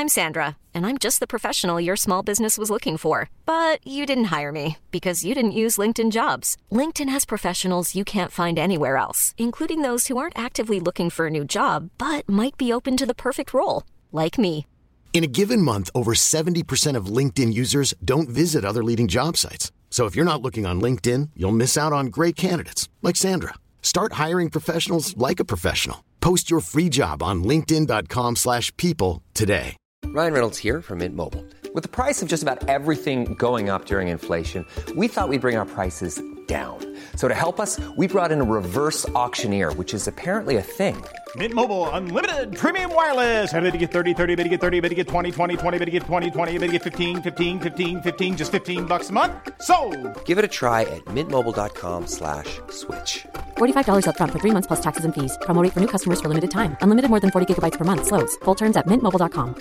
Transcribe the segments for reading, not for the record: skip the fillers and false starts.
I'm Sandra, and I'm just the professional your small business was looking for. But you didn't hire me because you didn't use LinkedIn Jobs. LinkedIn has professionals you can't find anywhere else, including those who aren't actively looking for a new job, but might be open to the perfect role, like me. In a given month, over 70% of LinkedIn users don't visit other leading job sites. So if you're not looking on LinkedIn, you'll miss out on great candidates like Sandra. Start hiring professionals like a professional. Post your free job on linkedin.com/people today. Ryan Reynolds here from Mint Mobile. With the price of just about everything going up during inflation, we thought we'd bring our prices down. So to help us, we brought in a reverse auctioneer, which is apparently a thing. Mint Mobile Unlimited Premium Wireless. How to get 30, 30, bit to get 30, bit to get 20, 20, 20, bit to get 20, 20, bit to get 15, 15, 15, 15, just $15 a month? Sold! Give it a try at mintmobile.com/switch. $45 up front for 3 months plus taxes and fees. Promo rate for new customers for limited time. Unlimited more than 40 gigabytes per month. Slows full terms at mintmobile.com.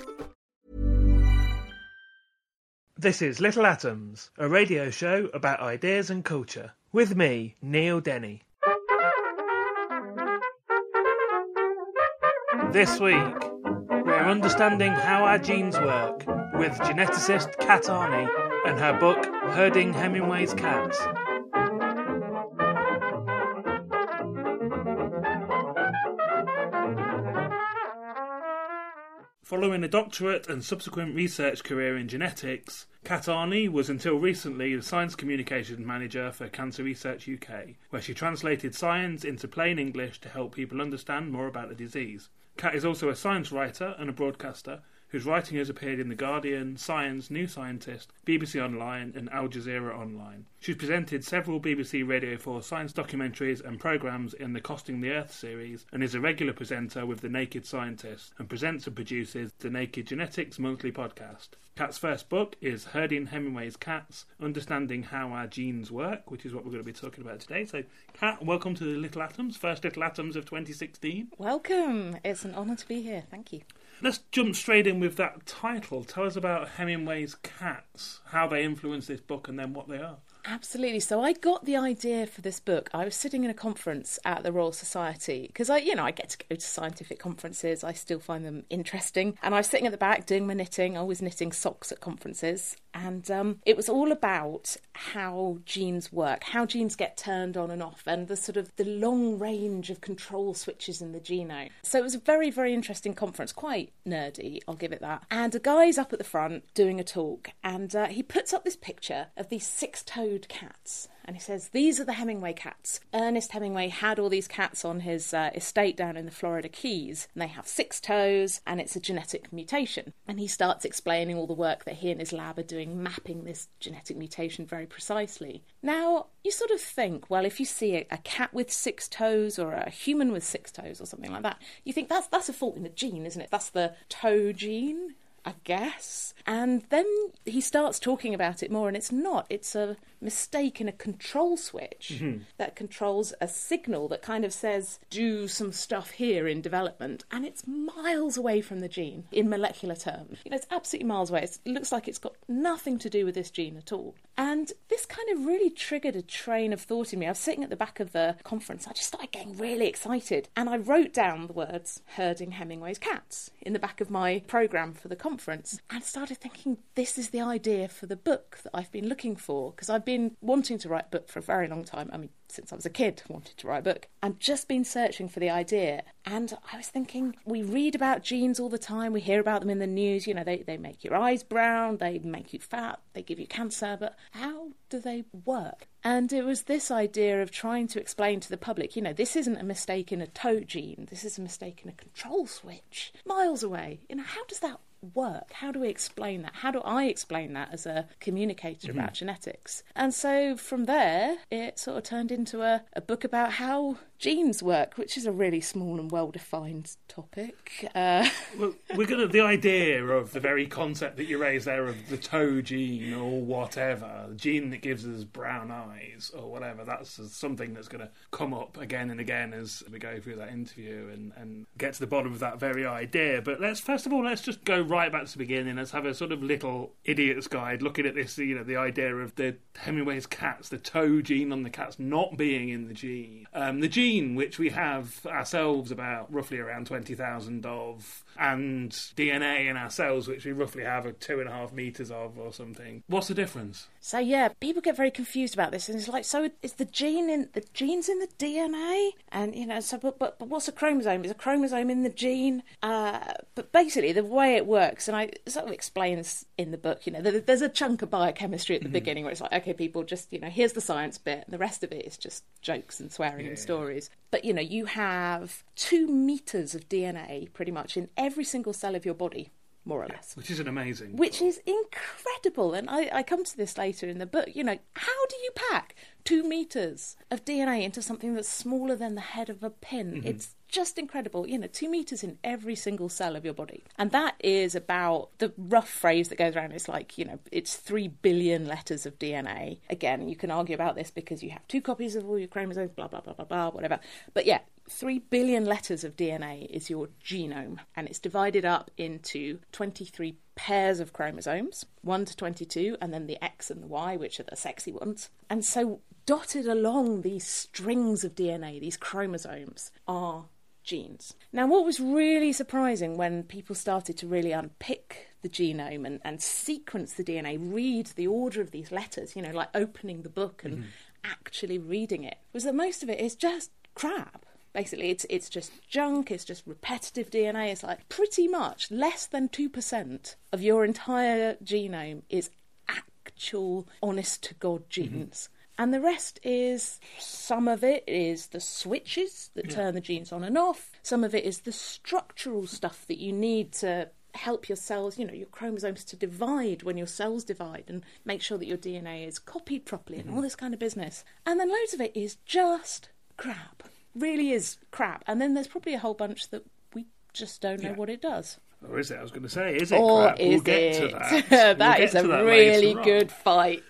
This is Little Atoms, a radio show about ideas and culture. With me, Neil Denny. This week, we're understanding how our genes work with geneticist Kat Arney and her book, Herding Hemingway's Cats. Following a doctorate and subsequent research career in genetics, Kat Arney was until recently the Science Communications Manager for Cancer Research UK, where she translated science into plain English to help people understand more about the disease. Kat is also a science writer and a broadcaster, whose writing has appeared in The Guardian, Science, New Scientist, BBC Online and Al Jazeera Online. She's presented several BBC Radio 4 science documentaries and programmes in the Costing the Earth series, and is a regular presenter with The Naked Scientist, and presents and produces the Naked Genetics monthly podcast. Kat's first book is Herding Hemingway's Cats, Understanding How Our Genes Work, which is what we're going to be talking about today. So, Kat, welcome to the Little Atoms, first Little Atoms of 2016. Welcome. It's an honour to be here. Thank you. Let's jump straight in with that title. Tell us about Hemingway's Cats, how they influence this book and then what they are. Absolutely. So I got the idea for this book. I was sitting in a conference at the Royal Society because I get to go to scientific conferences. I still find them interesting. And I was sitting at the back doing my knitting. I was knitting socks at conferences. And it was all about how genes work, how genes get turned on and off, and the long range of control switches in the genome. So it was a very, very interesting conference, quite nerdy, I'll give it that. And a guy's up at the front doing a talk, and he puts up this picture of these six-toed cats. And he says, these are the Hemingway cats. Ernest Hemingway had all these cats on his estate down in the Florida Keys, and they have 6 toes, and it's a genetic mutation. And he starts explaining all the work that he and his lab are doing, mapping this genetic mutation very precisely. Now, you sort of think, well, if you see a cat with 6 toes or a human with 6 toes or something like that, you think that's a fault in the gene, isn't it? That's the toe gene, I guess. And then he starts talking about it more, and it's not. It's a mistake in a control switch that controls a signal that kind of says, do some stuff here in development, and it's miles away from the gene in molecular terms. It's absolutely miles away. It looks like it's got nothing to do with this gene at all. And this kind of really triggered a train of thought in me. I was sitting at the back of the conference. I just started getting really excited, and I wrote down the words Herding Hemingway's Cats in the back of my programme for the conference, and started thinking, this is the idea for the book that I've been looking for, because I've been wanting to write a book for a very long time. I mean, since I was a kid, wanted to write a book, and just been searching for the idea. And I was thinking, we read about genes all the time, we hear about them in the news, they make your eyes brown, they make you fat, they give you cancer, but how do they work? And it was this idea of trying to explain to the public, this isn't a mistake in a toe gene, this is a mistake in a control switch, miles away. How does that work? How do we explain that? How do I explain that as a communicator about genetics? And so from there, it sort of turned into a book about how genes work, which is a really small and well-defined topic. Well, the idea of the very concept that you raised there of the toe gene or whatever, the gene that gives us brown eyes or whatever, that's something that's going to come up again and again as we go through that interview and get to the bottom of that very idea. But let's just go right back to the beginning. Let's have a sort of little idiot's guide looking at this, the idea of the Hemingway's cats, the toe gene on the cats not being in the gene. The gene gene, which we have ourselves roughly around 20,000 of, and DNA in our cells, which we roughly have 2.5 meters of or something. What's the difference? So yeah, people get very confused about this, and it's like, so is the genes in the DNA? And so but what's a chromosome? Is a chromosome in the gene? But basically, the way it works, and I sort of explains in the book, there's a chunk of biochemistry at the beginning where it's like, okay, people just, here's the science bit, and the rest of it is just jokes and swearing and stories. But you have 2 meters of DNA pretty much in every single cell of your body, more or less. Which is amazing. Which is incredible. And I come to this later in the book. How do you pack 2 meters of DNA into something that's smaller than the head of a pin? Mm-hmm. It's just incredible. 2 meters in every single cell of your body. And that is about the rough phrase that goes around. It's like, it's 3 billion letters of DNA. Again, you can argue about this because you have 2 copies of all your chromosomes, blah, blah, blah, blah, blah, whatever. But yeah, 3 billion letters of DNA is your genome, and it's divided up into 23 pairs of chromosomes, 1 to 22, and then the X and the Y, which are the sexy ones. And so dotted along these strings of DNA, these chromosomes, are genes. Now, what was really surprising when people started to really unpick the genome and sequence the DNA, read the order of these letters, like opening the book and actually reading it, was that most of it is just crap. Basically, it's just junk, it's just repetitive DNA. It's like pretty much less than 2% of your entire genome is actual honest-to-God genes. And the rest is, some of it is the switches that turn the genes on and off. Some of it is the structural stuff that you need to help your cells, your chromosomes to divide when your cells divide and make sure that your DNA is copied properly and all this kind of business. And then loads of it is just crap. Really is crap. And then there's probably a whole bunch that we just don't know what it does. Or is it? I was going to say, is it or crap? We'll get to that. That is a really good fight.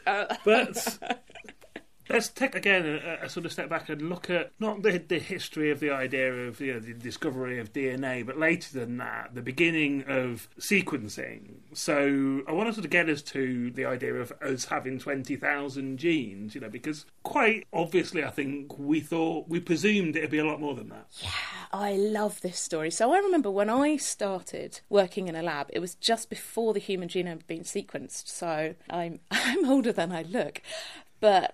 But let's take, again, a sort of step back and look at not the history of the idea of the discovery of DNA, but later than that, the beginning of sequencing. So I want to sort of get us to the idea of us having 20,000 genes, because quite obviously I think we presumed it'd be a lot more than that. Yeah, I love this story. So I remember when I started working in a lab, it was just before the human genome had been sequenced. So I'm older than I look. But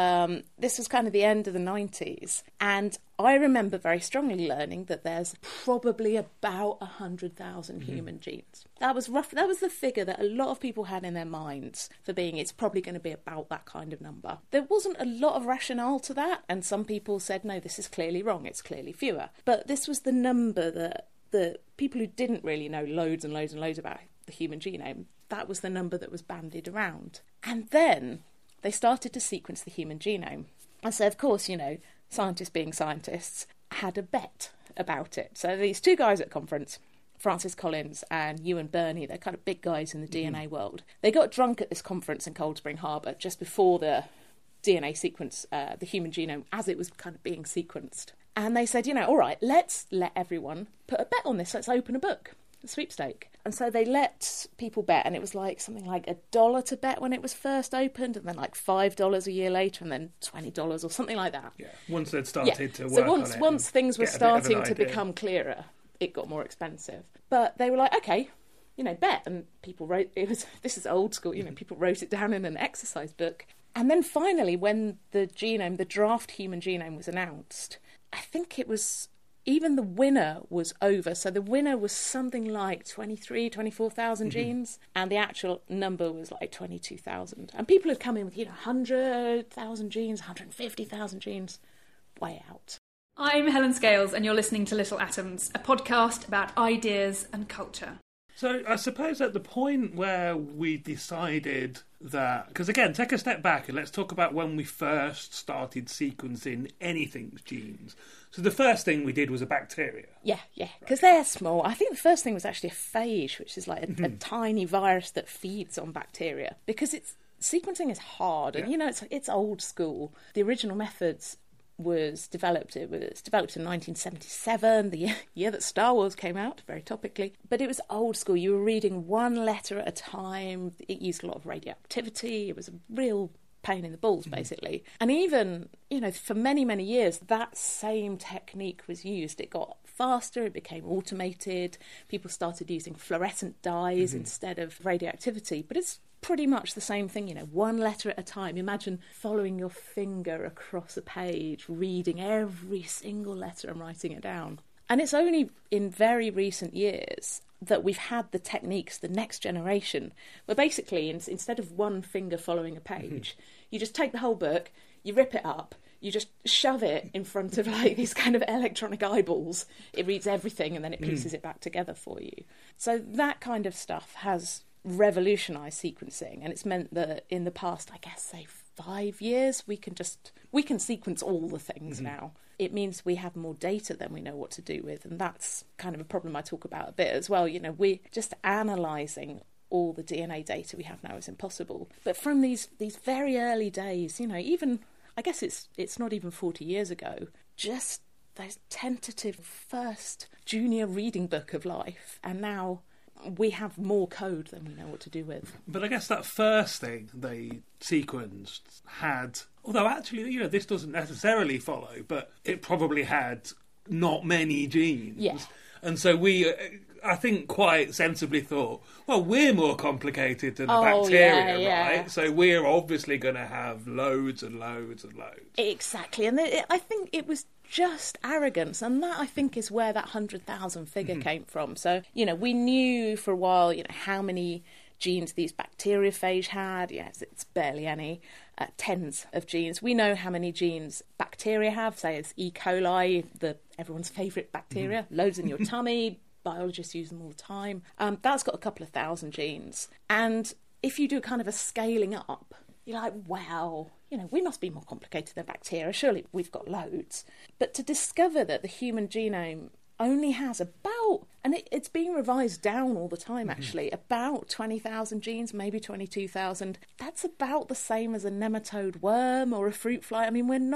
this was kind of the end of the 90s. And I remember very strongly learning that there's probably about 100,000 human genes. That was the figure that a lot of people had in their minds for being, it's probably going to be about that kind of number. There wasn't a lot of rationale to that. And some people said, no, this is clearly wrong. It's clearly fewer. But this was the number that the people who didn't really know loads and loads and loads about the human genome, that was the number that was bandied around. And then they started to sequence the human genome. And so, of course, scientists being scientists, had a bet about it. So these 2 guys at conference, Francis Collins and Ewan Birney, they're kind of big guys in the DNA world. They got drunk at this conference in Cold Spring Harbor just before the DNA sequence, the human genome, as it was kind of being sequenced. And they said, all right, let's let everyone put a bet on this. Let's open a book. Sweepstake. And so they let people bet, and it was like something like $1 to bet when it was first opened, and then like $5 a year later, and then $20 or something like that. Yeah, once they'd started to work so on it. Once things were starting to become clearer, it got more expensive. But they were like, okay, bet. And people wrote, this is old school, people wrote it down in an exercise book. And then finally, when the draft human genome was announced, I think it was, even the winner was over. So the winner was something like 24,000 genes, and the actual number was like 22,000. And people had come in with, 100,000 genes, 150,000 genes, way out. I'm Helen Scales, and you're listening to Little Atoms, a podcast about ideas and culture. So I suppose at the point where we decided that, because again, take a step back and let's talk about when we first started sequencing anything's genes. So the first thing we did was a bacteria. Yeah, because they're small. I think the first thing was actually a phage, which is like a tiny virus that feeds on bacteria. Because sequencing is hard, and it's old school. The original methods was developed. It was developed in 1977, the year that Star Wars came out, very topically. But it was old school. You were reading one letter at a time. It used a lot of radioactivity. It was a real pain in the balls, basically. And even, for many, many years, that same technique was used. It got faster, it became automated, people started using fluorescent dyes instead of radioactivity, but it's pretty much the same thing, one letter at a time. Imagine following your finger across a page, reading every single letter and writing it down. And it's only in very recent years that we've had the techniques, the next generation, where basically instead of one finger following a page, you just take the whole book, you rip it up, you just shove it in front of like these kind of electronic eyeballs. It reads everything and then it pieces it back together for you. So that kind of stuff has revolutionised sequencing, and it's meant that in the past, I guess, say 5 years, we can sequence all the things now. It means we have more data than we know what to do with, and that's kind of a problem I talk about a bit as well. We're just analysing all the DNA data we have now is impossible. But from these very early days, even, I guess it's not even 40 years ago, just those tentative first junior reading book of life, and now we have more code than we know what to do with. But I guess that first thing they sequenced had, although actually, this doesn't necessarily follow, but it probably had not many genes. Yeah. And so we, I think, quite sensibly thought, well, we're more complicated than the bacteria, right? So we're obviously going to have loads and loads and loads. Exactly. And I think it was just arrogance, and that I think is where that 100,000 figure came from. So we knew for a while how many genes these bacteriophage had. Yes, it's barely any, tens of genes. We know how many genes bacteria have, say it's E. coli, everyone's favourite bacteria, loads in your tummy, biologists use them all the time. That's got a couple of thousand genes, and if you do kind of a scaling up, you're like, wow, we must be more complicated than bacteria. Surely we've got loads. But to discover that the human genome only has about, and it's being revised down all the time actually, about 20,000 genes, maybe 22,000. That's about the same as a nematode worm or a fruit fly. I mean, we're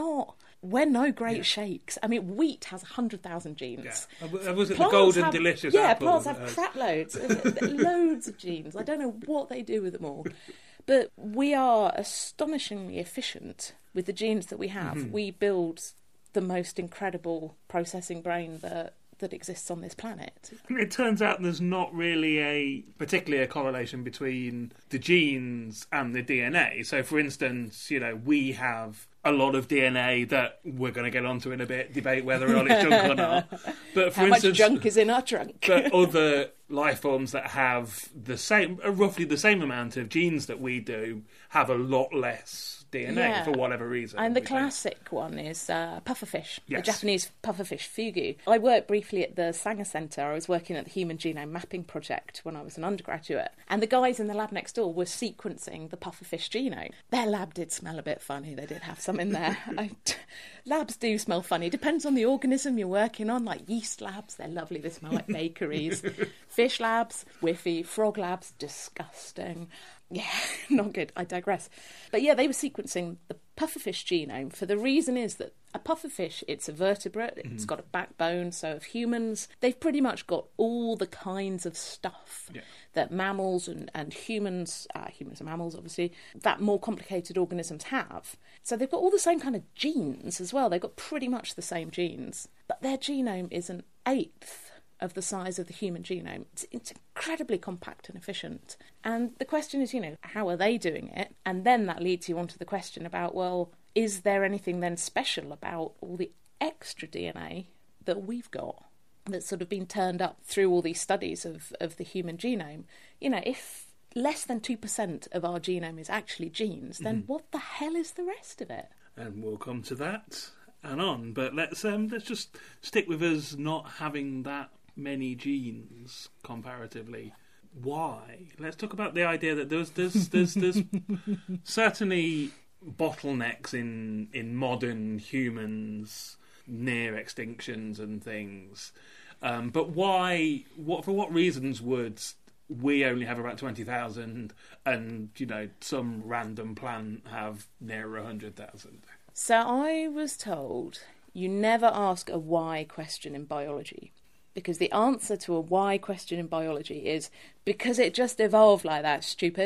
no great shakes. I mean, wheat has 100,000 genes. Yeah. Was it the golden delicious apple? Yeah, plants have crap loads. Loads of genes. I don't know what they do with them all. But we are astonishingly efficient with the genes that we have. We build the most incredible processing brain that exists on this planet. It turns out there's not really particularly a correlation between the genes and the DNA. So, for instance, we have a lot of DNA that we're going to get onto in a bit, debate whether or not it's junk or not. But for instance, much junk is in our trunk? But other life forms that have roughly the same amount of genes that we do have a lot less DNA for whatever reason. And the classic one is pufferfish, the Japanese pufferfish fugu. I worked briefly at the Sanger Centre. I was working at the Human Genome Mapping Project when I was an undergraduate, and the guys in the lab next door were sequencing the pufferfish genome. Their lab did smell a bit funny. They did have some in there. Labs do smell funny. Depends on the organism you're working on. Like yeast labs, they're lovely. They smell like bakeries. Fish labs, whiffy. Frog labs, disgusting. Yeah, not good. I digress. But yeah, they were sequencing the pufferfish genome for the reason is that a pufferfish, it's a vertebrate, it's got a backbone, so of humans, they've pretty much got all the kinds of stuff that mammals and humans are mammals obviously, that more complicated organisms have. So they've got all the same kind of genes as well. They've got pretty much the same genes, but their genome is an eighth of the size of the human genome. It's incredibly compact and efficient. And the question is, how are they doing it? And then that leads you on to the question about, well, is there anything then special about all the extra DNA that we've got that's sort of been turned up through all these studies of the human genome? If less than 2% of our genome is actually genes, then what the hell is the rest of it? And we'll come to that and on. But let's just stick with us not having that many genes comparatively. Why? Let's talk about the idea that there's certainly bottlenecks in modern humans, near extinctions and things. But why? For what reasons would we only have about 20,000 and some random plant have nearer 100,000? So I was told you never ask a why question in biology. Because the answer to a why question in biology is because it just evolved like that, stupid.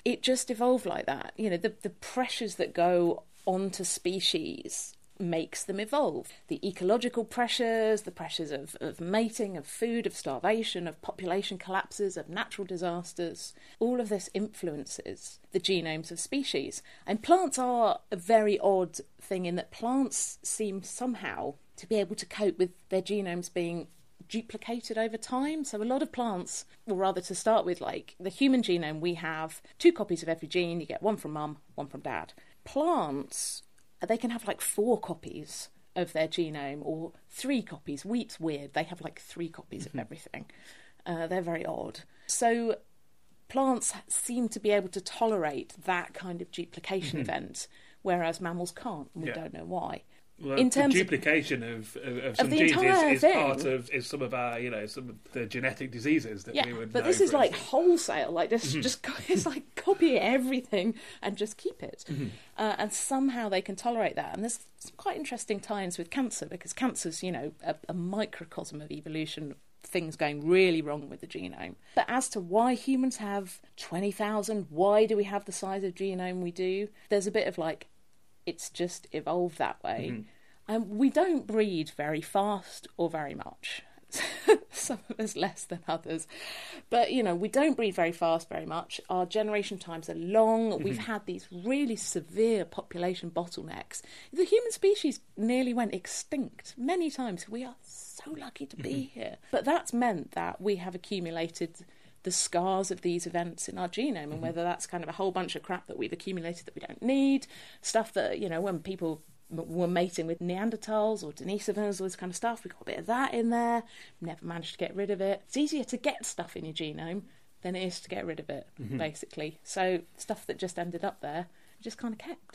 it just evolved like that. You know, the pressures that go onto species makes them evolve. The ecological pressures, the pressures of mating, of food, of starvation, of population collapses, of natural disasters, all of this influences the genomes of species. And plants are a very odd thing in that plants seem somehow to be able to cope with their genomes being duplicated over time. So a lot of plants, or rather to start with, like the human genome, we have 2 copies of every gene. You get one from mum, one from dad. Plants, they can have like 4 copies of their genome or 3 copies. Wheat's weird. They have like 3 copies of everything. They're very odd. So plants seem to be able to tolerate that kind of duplication event, whereas mammals can't, and we don't know why. Well, in terms the duplication of some genes is part of some of our, some of the genetic diseases that we would know. But this is like wholesale, like this just it's like copy everything and just keep it. And somehow they can tolerate that. And there's some quite interesting tie-ins with cancer, because cancer's, a microcosm of evolution, things going really wrong with the genome. But as to why humans have 20,000, why do we have the size of genome we do, there's a bit of like, it's just evolved that way. And we don't breed very fast or very much. Some of us less than others. But, we don't breed very fast very much. Our generation times are long. We've had these really severe population bottlenecks. The human species nearly went extinct many times. We are so lucky to be here. But that's meant that we have accumulated the scars of these events in our genome, and whether that's kind of a whole bunch of crap that we've accumulated that we don't need, stuff that, when people were mating with Neanderthals or Denisovans, all this kind of stuff, we got a bit of that in there, never managed to get rid of it. It's easier to get stuff in your genome than it is to get rid of it, basically. So stuff that just ended up there, just kind of kept.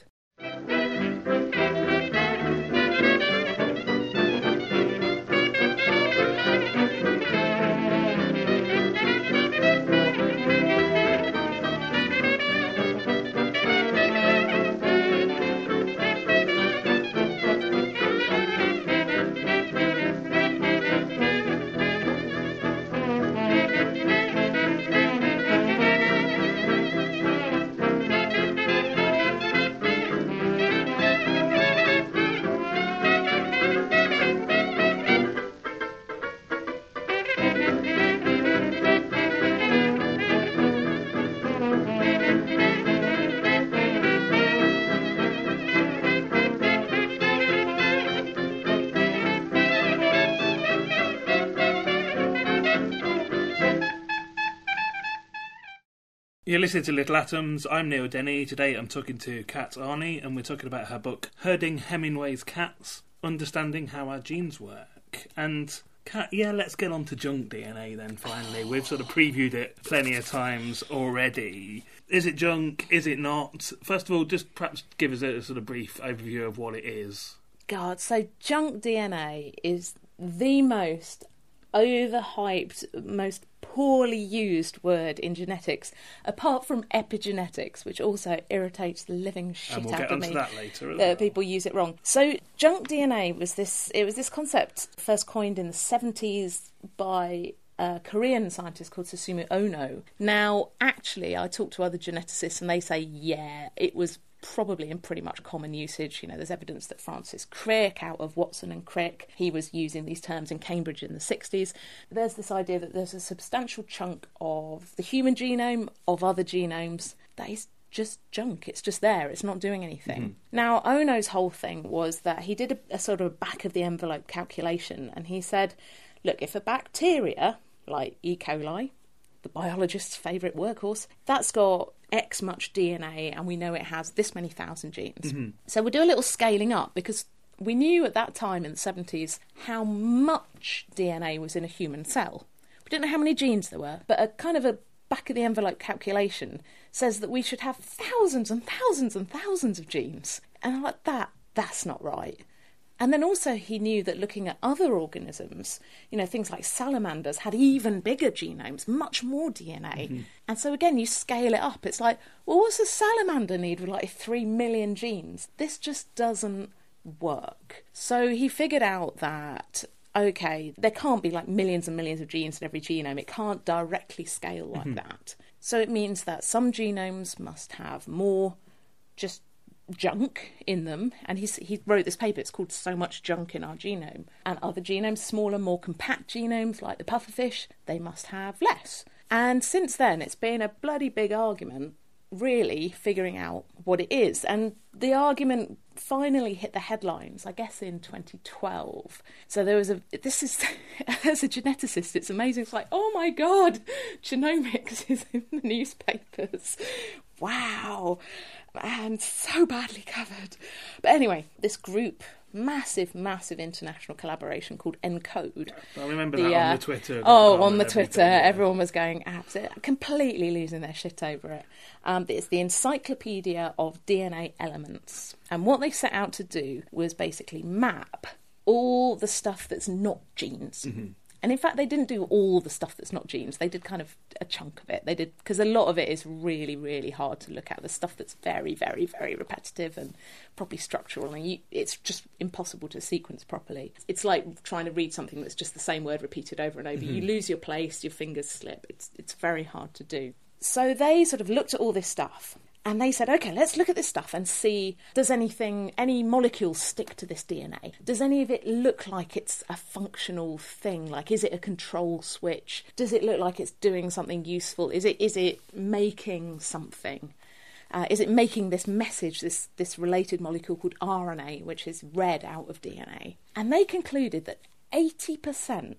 You're listening to Little Atoms. I'm Neil Denny. Today I'm talking to Kat Arney, and we're talking about her book, Herding Hemingway's Cats, Understanding How Our Genes Work. And Kat, let's get on to junk DNA then, finally. We've sort of previewed it plenty of times already. Is it junk? Is it not? First of all, just perhaps give us a sort of brief overview of what it is. God, so junk DNA is the most overhyped, most poorly used word in genetics, apart from epigenetics, which also irritates the living shit out of me. And we'll get onto that later as well. People use it wrong. So junk DNA was this concept first coined in the 70s by a Korean scientist called Susumu Ono. Now, actually, I talked to other geneticists and they say, it was probably in pretty much common usage. There's evidence that Francis Crick, out of Watson and Crick, he was using these terms in Cambridge in the 60s. There's this idea that there's a substantial chunk of the human genome, of other genomes, that is just junk. It's just there. It's not doing anything. Now, Ono's whole thing was that he did a sort of back-of-the-envelope calculation, and he said, look, if a bacteria, like E. coli, the biologist's favourite workhorse, that's got X much DNA and we know it has this many thousand genes. So we'll do a little scaling up, because we knew at that time in the 70s how much DNA was in a human cell. We didn't know how many genes there were, but a kind of a back-of-the-envelope calculation says that we should have thousands and thousands and thousands of genes. And I'm like, that's not right. And then also he knew that looking at other organisms, things like salamanders had even bigger genomes, much more DNA. And so again, you scale it up. It's like, well, what's a salamander need with like 3 million genes? This just doesn't work. So he figured out that, okay, there can't be like millions and millions of genes in every genome. It can't directly scale like that. So it means that some genomes must have more just junk in them, and he wrote this paper, it's called So Much Junk in Our Genome, and other genomes, smaller, more compact genomes like the pufferfish, they must have less. And since then it's been a bloody big argument really figuring out what it is, and the argument finally hit the headlines, I guess, in 2012. So there was this is as a geneticist, it's amazing. It's like, oh my god, genomics is in the newspapers, wow, and so badly covered. But anyway, this group, massive international collaboration called ENCODE. I remember that on the Twitter. On the Twitter, everyone was going absolutely, completely losing their shit over it. It's the Encyclopedia of DNA Elements. And what they set out to do was basically map all the stuff that's not genes. Mm-hmm. And in fact, they didn't do all the stuff that's not genes. They did kind of a chunk of it. They did, because a lot of it is really, really hard to look at. The stuff that's very, very, very repetitive and probably structural. And it's just impossible to sequence properly. It's like trying to read something that's just the same word repeated over and over. Mm-hmm. You lose your place, your fingers slip. It's very hard to do. So they sort of looked at all this stuff. And they said, OK, let's look at this stuff and see, does any molecules stick to this DNA? Does any of it look like it's a functional thing? Like, is it a control switch? Does it look like it's doing something useful? Is it making something? Is it making this message, this related molecule called RNA, which is read out of DNA? And they concluded that 80%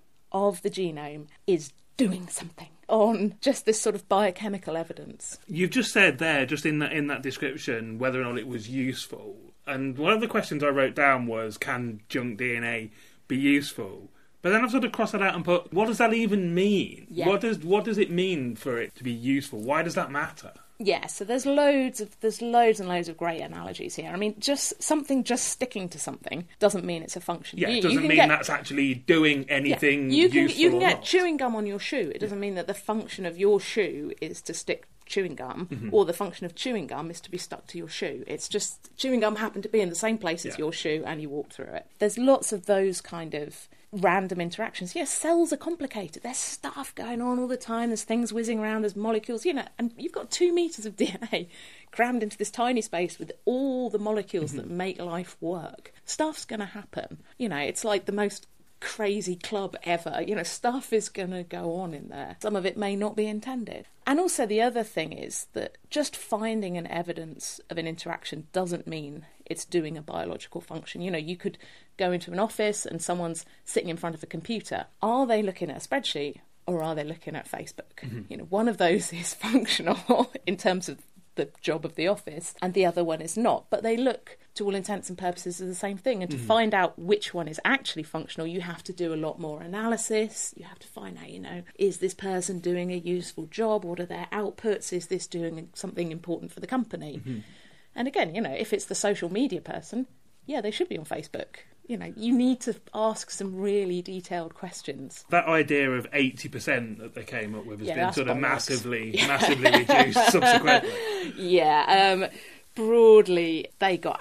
of the genome is doing something on just this sort of biochemical evidence. You've just said there, just in that description, whether or not it was useful. And one of the questions I wrote down was, can junk DNA be useful? But then I've sort of crossed that out and put, what does that even mean? Yeah. What does it mean for it to be useful? Why does that matter? Yeah, so there's loads and loads of great analogies here. I mean, just sticking to something doesn't mean it's a function. Yeah, it doesn't mean that's actually doing anything useful. You can get chewing gum on your shoe. It doesn't mean that the function of your shoe is to stick chewing gum, mm-hmm. or the function of chewing gum is to be stuck to your shoe. It's just chewing gum happened to be in the same place as your shoe and you walk through it. There's lots of those kind of random interactions. Yes, cells are complicated. There's stuff going on all the time. There's things whizzing around. There's molecules, and you've got 2 meters of DNA crammed into this tiny space with all the molecules mm-hmm. that make life work. Stuff's going to happen. It's like the most crazy club ever. Stuff is going to go on in there. Some of it may not be intended. And also the other thing is that just finding an evidence of an interaction doesn't mean it's doing a biological function. You could go into an office and someone's sitting in front of a computer. Are they looking at a spreadsheet or are they looking at Facebook? Mm-hmm. One of those is functional in terms of the job of the office and the other one is not. But they look, to all intents and purposes, as the same thing. And to find out which one is actually functional, you have to do a lot more analysis. You have to find out, is this person doing a useful job? What are their outputs? Is this doing something important for the company? Mm-hmm. And again, if it's the social media person, yeah, they should be on Facebook. You need to ask some really detailed questions. That idea of 80% that they came up with has been sort of massively reduced subsequently. Yeah, broadly, they got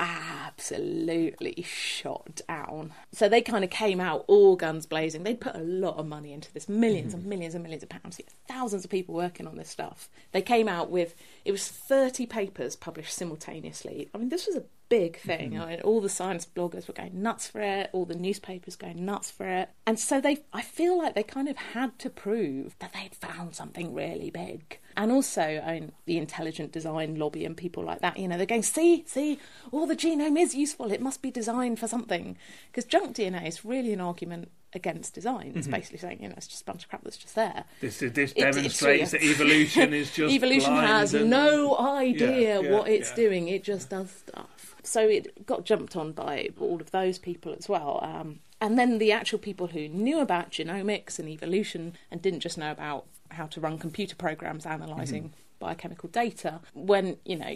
absolutely shot down. So they kind of came out all guns blazing. They'd put a lot of money into this, millions and millions and millions of pounds. Thousands of people working on this stuff. They came out with, it was 30 papers published simultaneously. I mean, this was a big thing. I mean, all the science bloggers were going nuts for it, all the newspapers going nuts for it. And so I feel like they kind of had to prove that they'd found something really big. And also, the intelligent design lobby and people like that, they're going, see, all the genome is useful. It must be designed for something. Because junk DNA is really an argument against design. It's basically saying, it's just a bunch of crap that's just there. This demonstrates that evolution is just evolution has no idea what it's doing. It just does stuff. So it got jumped on by all of those people as well. And then the actual people who knew about genomics and evolution and didn't just know about how to run computer programs analysing biochemical data, when,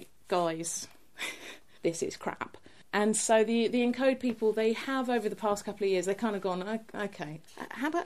guys, this is crap. And so the ENCODE people, they have over the past couple of years, they've kind of gone, okay, how about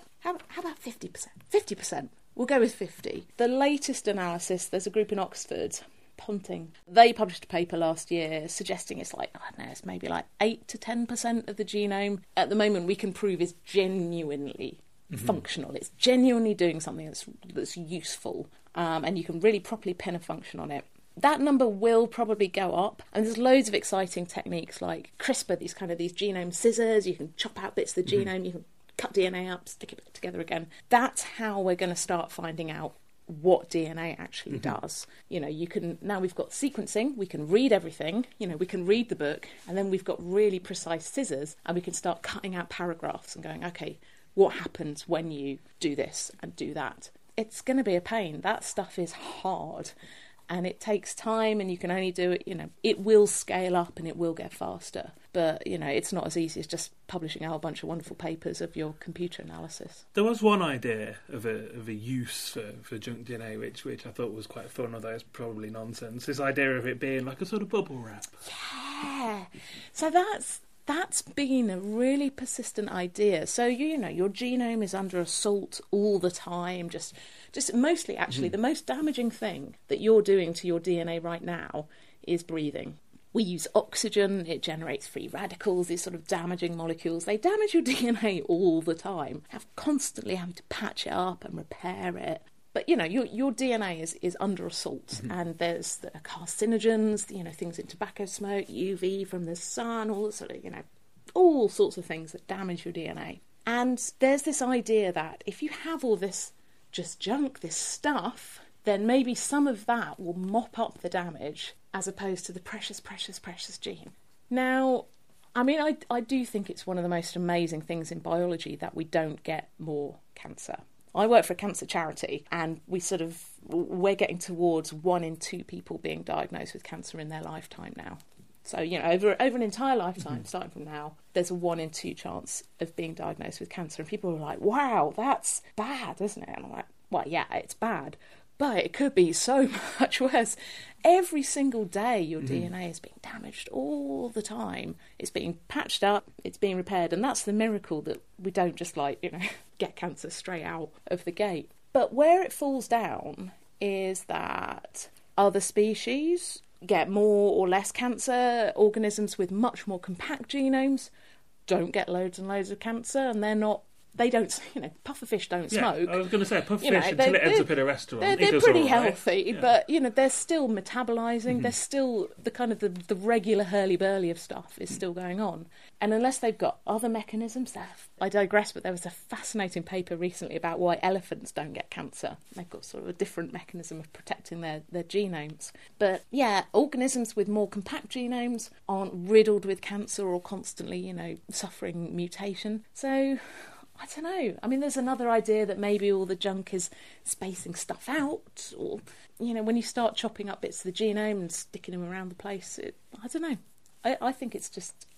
50%? 50%. We'll go with 50. The latest analysis, there's a group in Oxford, Ponting. They published a paper last year suggesting it's like, I don't know, it's maybe like 8 to 10% of the genome. At the moment, we can prove is genuinely functional. It's genuinely doing something that's useful. and you can really properly pin a function on it. That number will probably go up, and there's loads of exciting techniques like CRISPR, these genome scissors. You can chop out bits of the genome, you can cut DNA up, stick it back together again. That's how we're going to start finding out what DNA actually does. Now we've got sequencing, we can read everything, we can read the book, and then we've got really precise scissors, and we can start cutting out paragraphs and going, okay, what happens when you do this and do that? It's going to be a pain. That stuff is hard. And it takes time, and you can only do it, it will scale up and it will get faster. But, it's not as easy as just publishing out a bunch of wonderful papers of your computer analysis. There was one idea of a use for junk DNA, which I thought was quite fun, although it's probably nonsense. This idea of it being like a sort of bubble wrap. Yeah. So that's been a really persistent idea. So, your genome is under assault all the time, just mostly, actually, the most damaging thing that you're doing to your DNA right now is breathing. We use oxygen, it generates free radicals, these sort of damaging molecules. They damage your DNA all the time. Constantly having to patch it up and repair it. But, your DNA is under assault, and there's the carcinogens, things in tobacco smoke, UV from the sun, all sorts of things that damage your DNA. And there's this idea that if you have all this just junk, this stuff, then maybe some of that will mop up the damage as opposed to the precious, precious, precious gene. Now, I do think it's one of the most amazing things in biology that we don't get more cancer. I work for a cancer charity, and we're getting towards 1 in 2 people being diagnosed with cancer in their lifetime now. So, over an entire lifetime, starting from now, there's a 1 in 2 chance of being diagnosed with cancer. And people are like, wow, that's bad, isn't it? And I'm like, well, yeah, it's bad. But it could be so much worse. Every single day, your DNA is being damaged all the time. It's being patched up, it's being repaired. And that's the miracle, that we don't just get cancer straight out of the gate. But where it falls down is that other species get more or less cancer. Organisms with much more compact genomes don't get loads and loads of cancer, and pufferfish don't smoke. I was going to say pufferfish until it ends up in a restaurant. They're pretty healthy, but they're still metabolising. There's still the regular hurly-burly of stuff is still going on. And unless they've got other mechanisms, I digress, but there was a fascinating paper recently about why elephants don't get cancer. They've got sort of a different mechanism of protecting their genomes. But yeah, organisms with more compact genomes aren't riddled with cancer or constantly, suffering mutation. So I don't know. There's another idea that maybe all the junk is spacing stuff out, or, when you start chopping up bits of the genome and sticking them around the place, I don't know. I think it's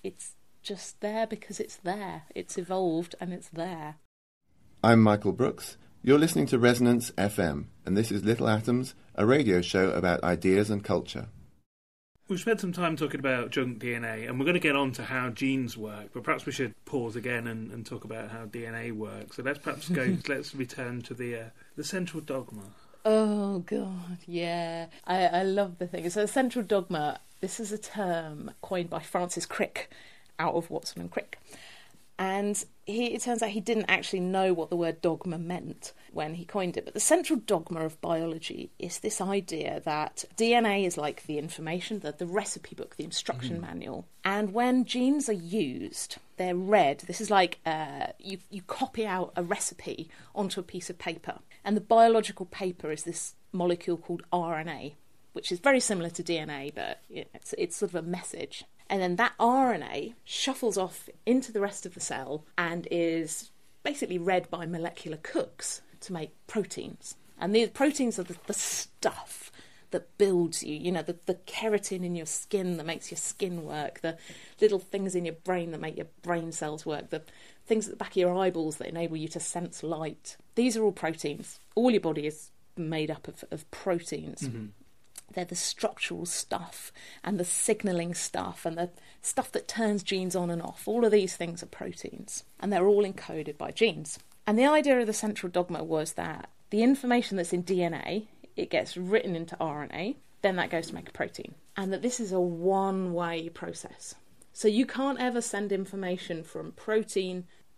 just there because it's there. It's evolved and it's there. I'm Michael Brooks. You're listening to Resonance FM, and this is Little Atoms, a radio show about ideas and culture. We've spent some time talking about junk DNA, and we're going to get on to how genes work, but perhaps we should pause again and talk about how DNA works. So let's return to the central dogma. Oh, God, yeah. I love the thing. So the central dogma, this is a term coined by Francis Crick, out of Watson and Crick. And it turns out he didn't actually know what the word dogma meant when he coined it. But the central dogma of biology is this idea that DNA is like the information, the recipe book, the instruction manual. And when genes are used, they're read. This is like you copy out a recipe onto a piece of paper. And the biological paper is this molecule called RNA, which is very similar to DNA, but it's sort of a message. And then that RNA shuffles off into the rest of the cell and is basically read by molecular cooks to make proteins. And these proteins are the stuff that builds you, the keratin in your skin that makes your skin work, the little things in your brain that make your brain cells work, the things at the back of your eyeballs that enable you to sense light. These are all proteins. All your body is made up of proteins. Mm-hmm. They're the structural stuff and the signalling stuff and the stuff that turns genes on and off. All of these things are proteins, and they're all encoded by genes. And the idea of the central dogma was that the information that's in DNA, it gets written into RNA, then that goes to make a protein. And that this is a one-way process. So you can't ever send information from protein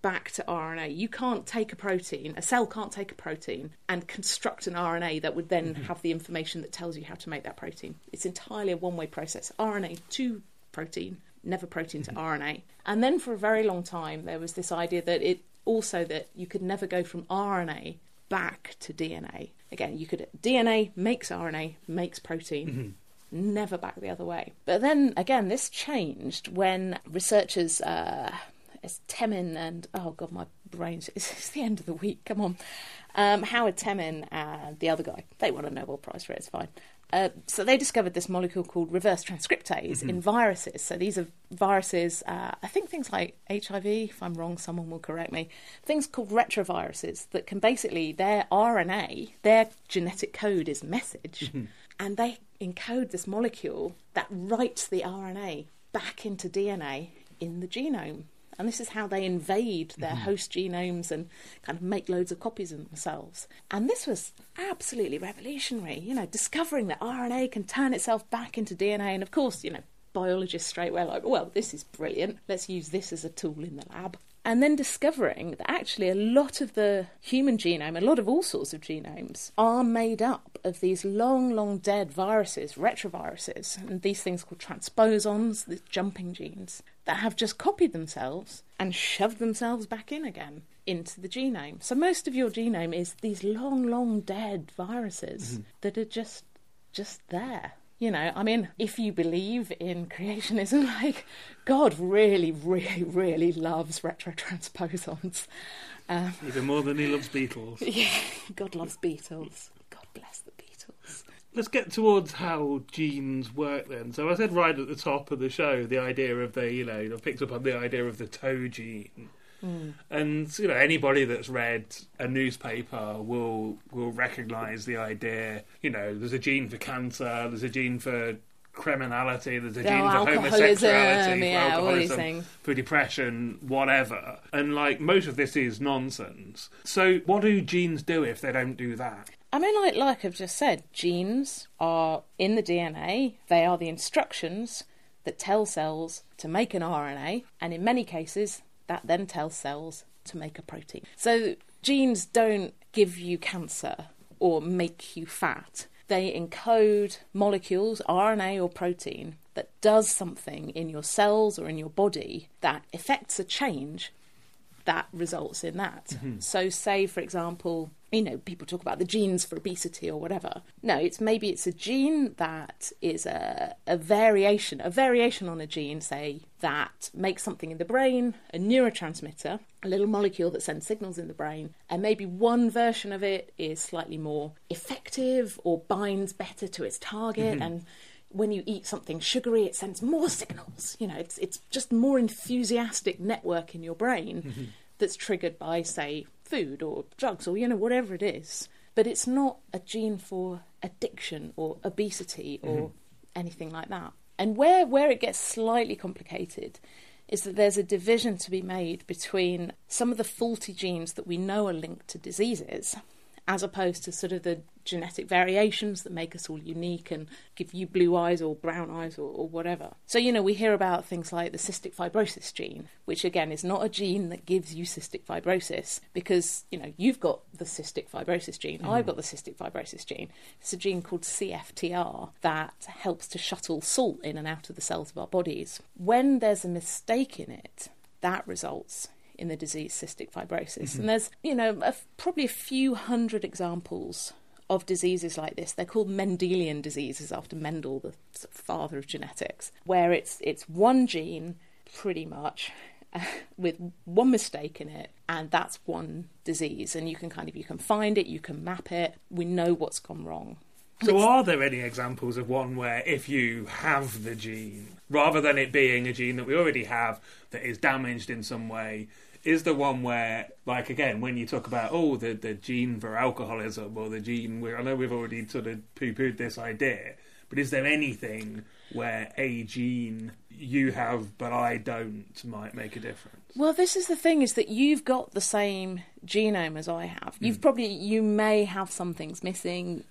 back to RNA. You can't take a cell can't take a protein and construct an RNA that would then have the information that tells you how to make that protein. It's entirely a one-way process. RNA to protein, never protein to RNA. And then for a very long time, there was this idea that that you could never go from RNA back to DNA. Again, DNA makes RNA, makes protein, never back the other way. But then, again, this changed when researchers... It's Temin and, oh God, my brain's, it's the end of the week, come on. Howard Temin and the other guy, they won a Nobel Prize for it, it's fine. So they discovered this molecule called reverse transcriptase in viruses. So these are viruses, I think things like HIV, if I'm wrong, someone will correct me, things called retroviruses that can basically, their RNA, their genetic code is message, and they encode this molecule that writes the RNA back into DNA in the genome. And this is how they invade their host genomes and kind of make loads of copies of themselves. And this was absolutely revolutionary, discovering that RNA can turn itself back into DNA. And of course, biologists straight away like, well, this is brilliant. Let's use this as a tool in the lab. And then discovering that actually a lot of the human genome, a lot of all sorts of genomes, are made up of these long, long dead viruses, retroviruses, and these things called transposons, the jumping genes, that have just copied themselves and shoved themselves back in again into the genome. So most of your genome is these long, long dead viruses that are just there. If you believe in creationism, like, God really, really, really loves retrotransposons. Even more than he loves beetles. Yeah, God loves beetles. God bless the beetles. Let's get towards how genes work then. So I said right at the top of the show, the idea of I picked up on the idea of the toe gene. And anybody that's read a newspaper will recognise the idea. There's a gene for cancer, there's a gene for criminality, there's a gene for homosexuality, for alcoholism, for depression, whatever. And most of this is nonsense. So what do genes do if they don't do that? Like I've just said, genes are in the DNA. They are the instructions that tell cells to make an RNA, and in many cases that then tells cells to make a protein. So genes don't give you cancer or make you fat. They encode molecules, RNA or protein, that does something in your cells or in your body that affects a change that results in that. So say, for example, people talk about the genes for obesity or whatever. No, maybe it's a gene that is a variation on a gene, say, that makes something in the brain, a neurotransmitter, a little molecule that sends signals in the brain, and maybe one version of it is slightly more effective or binds better to its target, and when you eat something sugary, it sends more signals. It's just more enthusiastic network in your brain that's triggered by, say, food or drugs or, whatever it is. But it's not a gene for addiction or obesity or anything like that. And where it gets slightly complicated is that there's a division to be made between some of the faulty genes that we know are linked to diseases, as opposed to sort of the genetic variations that make us all unique and give you blue eyes or brown eyes or whatever. So, we hear about things like the cystic fibrosis gene, which again is not a gene that gives you cystic fibrosis because, you've got the cystic fibrosis gene, I've got the cystic fibrosis gene. It's a gene called CFTR that helps to shuttle salt in and out of the cells of our bodies. When there's a mistake in it, that results in the disease cystic fibrosis. And there's, probably a few hundred examples of diseases like this. They're called Mendelian diseases after Mendel, the father of genetics, where it's one gene pretty much with one mistake in it, and that's one disease. And you can find it, you can map it, we know what's gone wrong. So are there any examples of one where if you have the gene, rather than it being a gene that we already have that is damaged in some way, is there one where, again, when you talk about, the gene for alcoholism or the gene I know we've already sort of poo-pooed this idea, But is there anything where a gene you have but I don't might make a difference? Well, this is the thing, is that you've got the same genome as I have. You may have some things missing.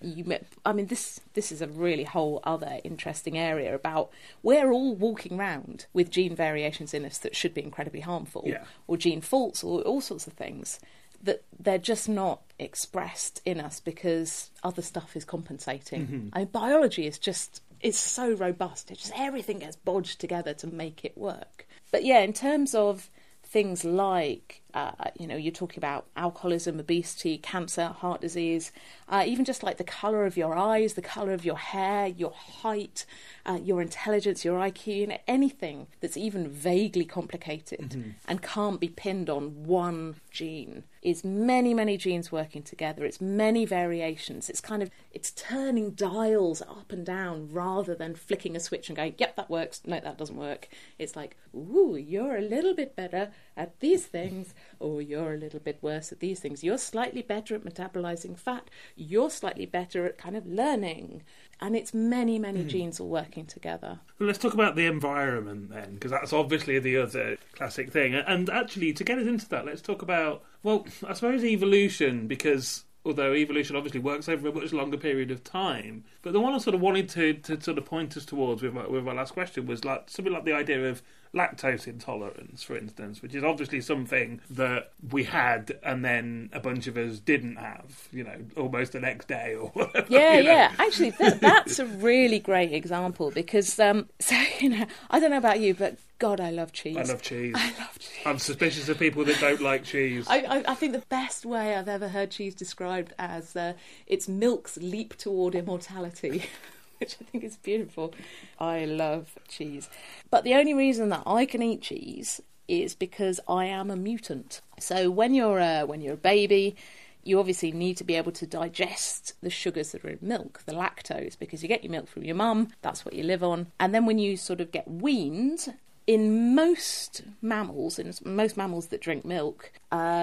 This is a really whole other interesting area about we're all walking around with gene variations in us that should be incredibly harmful, or gene faults, or all sorts of things that they're just not expressed in us because other stuff is compensating. Biology is just... it's so robust. It's just everything gets bodged together to make it work. But yeah, in terms of things like, you're talking about alcoholism, obesity, cancer, heart disease, even just like the colour of your eyes, the colour of your hair, your height, your intelligence, your IQ, anything that's even vaguely complicated and can't be pinned on one gene is many, many genes working together. It's many variations. It's turning dials up and down rather than flicking a switch and going, yep, that works. No, that doesn't work. It's like, ooh, you're a little bit better at these things, or you're a little bit worse at these things. You're slightly better at metabolizing fat. You're slightly better at kind of learning. And it's many, many genes all working together. Well, let's talk about the environment then, because that's obviously the other classic thing. And actually, to get us into that, let's talk about, well, I suppose evolution, because although evolution obviously works over a much longer period of time, but the one I sort of wanted to sort of point us towards with my last question was like something like the idea of lactose intolerance, for instance, which is obviously something that we had and then a bunch of us didn't have, almost the next day or whatever. Yeah. Actually, that's a really great example because, I don't know about you, but God, I love cheese. I love cheese. I'm suspicious of people that don't like cheese. I think the best way I've ever heard cheese described as it's milk's leap toward immortality. Which I think is beautiful. I love cheese. But the only reason that I can eat cheese is because I am a mutant. So when you're a baby, you obviously need to be able to digest the sugars that are in milk, the lactose, because you get your milk from your mum, that's what you live on. And then when you sort of get weaned, in most mammals that drink milk,